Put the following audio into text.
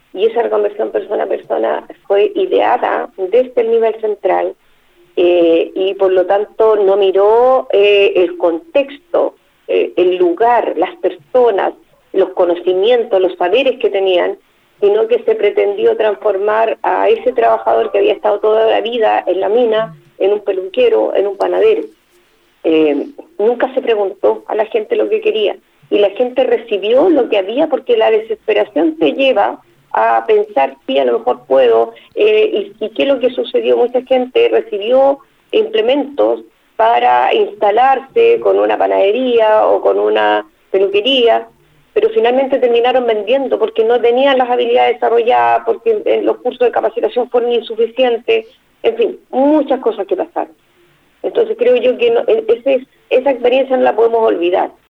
y esa reconversión persona a persona fue ideada desde el nivel central, y por lo tanto no miró el contexto, el lugar, las personas, los conocimientos, los saberes que tenían, sino que se pretendió transformar a ese trabajador que había estado toda la vida en la mina, en un peluquero, en un panadero. Nunca se preguntó a la gente lo que quería, y la gente recibió lo que había, porque la desesperación te lleva a pensar, sí, a lo mejor puedo, y qué es lo que sucedió. Mucha gente recibió implementos para instalarse con una panadería o con una peluquería, pero finalmente terminaron vendiendo porque no tenían las habilidades desarrolladas, porque los cursos de capacitación fueron insuficientes, en fin, muchas cosas que pasaron. Entonces creo yo que esa experiencia no la podemos olvidar.